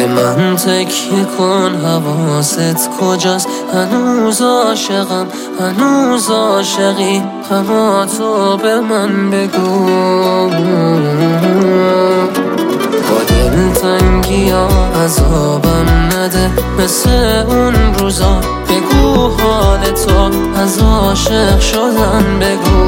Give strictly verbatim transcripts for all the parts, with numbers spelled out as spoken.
به من تکیه کن، حواست کجاست؟ هنوز عاشقم، هنوز عاشقی، اما تو به من بگو. با دلتنگی ها عذابم نده مثل اون روزا، بگو حال تو از عاشق شدن بگو.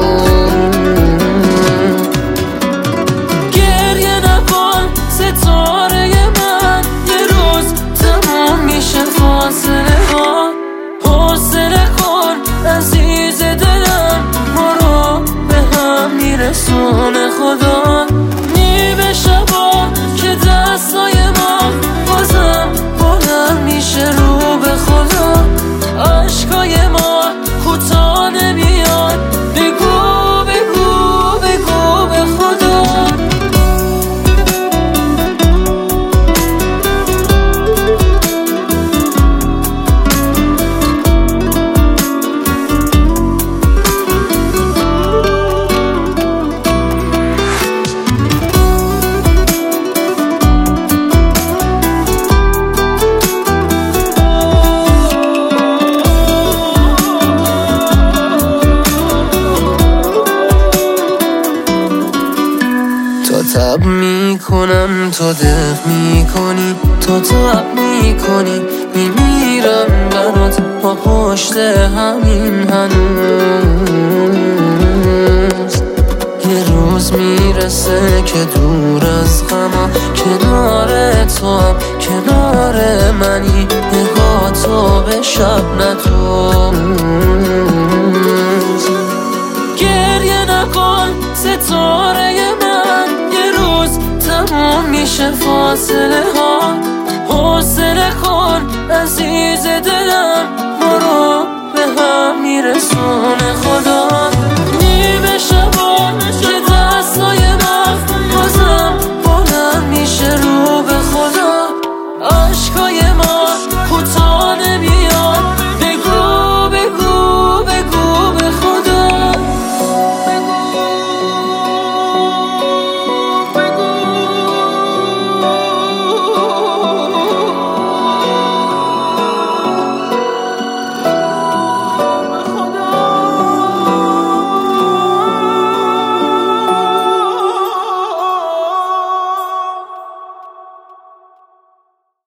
گریه نکن ستاره من، یه روز تموم میشه فاصله ها. حوصله کن عزیز دلم، ما رو به هم میرسونه خدا. نیمه شبا که دستای ما بازم بلند میشه رو به خدا. عشقای ما کوتاه نمیاد، بگو بگو بگو به خدا. تا تب میکنم تو دق میکنی، تو تب میکنی میمیرم برات، با پشت همین هنوز. یه روز میرسه که دور از غمم، کنار تو هم کنار منی، نگاه تو به شب ندوز. گریه نکن ستاره من، یه روز تموم میشه فاصله ها. حوصله کن عزیز دلم، ما رو به هم میرسون